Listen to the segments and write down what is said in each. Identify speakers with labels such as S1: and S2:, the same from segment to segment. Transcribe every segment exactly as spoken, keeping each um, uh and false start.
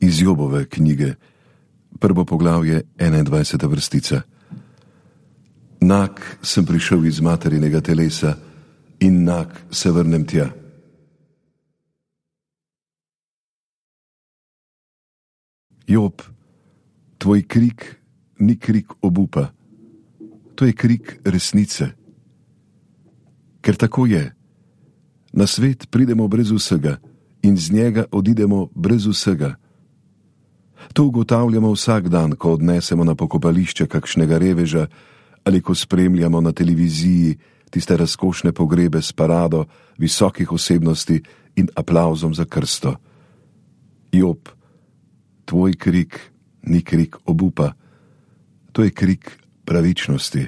S1: Iz Jobove knjige, prvo poglavje, enaindvajseta vrstica. Nag sem prišel iz materinega telesa in nag se vrnem tja. Job, tvoj krik ni krik obupa, to je krik resnice. Ker tako je. Na svet pridemo brez vsega in z njega odidemo brez vsega. To ugotavljamo vsak dan, ko odnesemo na pokopališče kakšnega reveža ali ko spremljamo na televiziji tiste razkošne pogrebe s parado visokih osebnosti in aplavzom za krsto. Job, tvoj krik ni krik obupa, to je krik pravičnosti.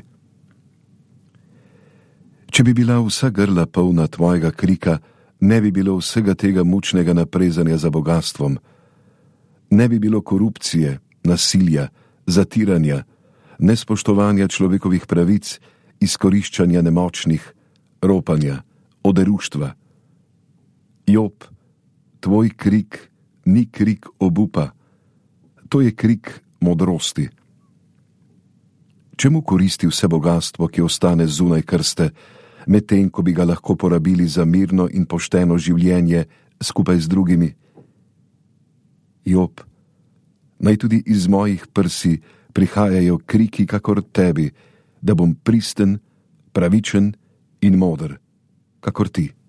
S1: Če bi bila vsa grla polna tvojega krika, ne bi bilo vsega tega mučnega naprezanja za bogastvom. Ne bi bilo korupcije, nasilja, zatiranja, nespoštovanja človekovih pravic, izkoriščanja nemočnih, ropanja, oderuštva. Job, tvoj krik ni krik obupa, to je krik modrosti. Čemu koristi vse bogastvo, ki ostane zunaj krste, medtem ko bi ga lahko porabili za mirno in pošteno življenje skupaj z drugimi? Job, naj tudi iz mojih prsi prihajajo kriki kakor tebi, da bom pristen, pravičen in moder, kakor ti.